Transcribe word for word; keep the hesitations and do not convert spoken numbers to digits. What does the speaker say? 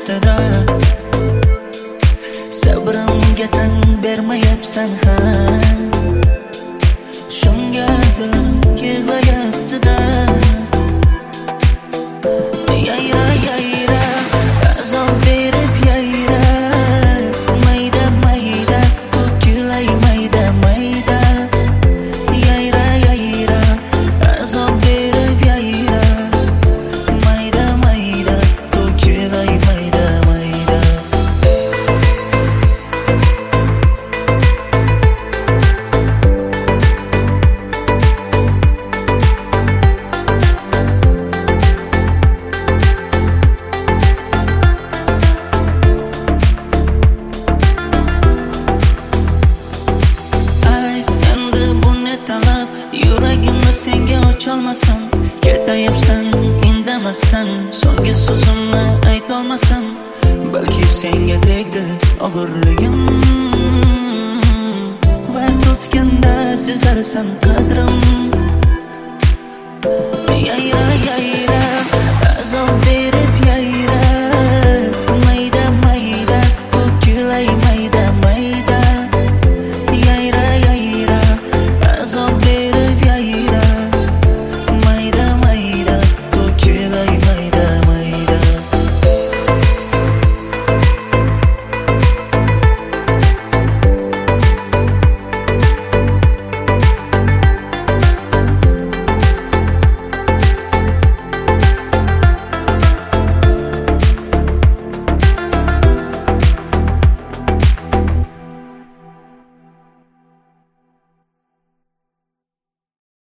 ustida. Sabrimga tan bermayapsan ham, shunga dilim yig'layapti-da. Yayra yayra azob berib yayra, mayda mayda to'kilay mayda mayda. Yayra yayra azob berib yayra, mayda mayda to'kilay mayda mayda. Yuragimni senga ocholmasam, ketayapsan indamasdan. So'nggi so'zimni aytolmasam, balki senga tegdi og'irligim. Vaqt o'tganda sezarsan qadrim. Yayra yayra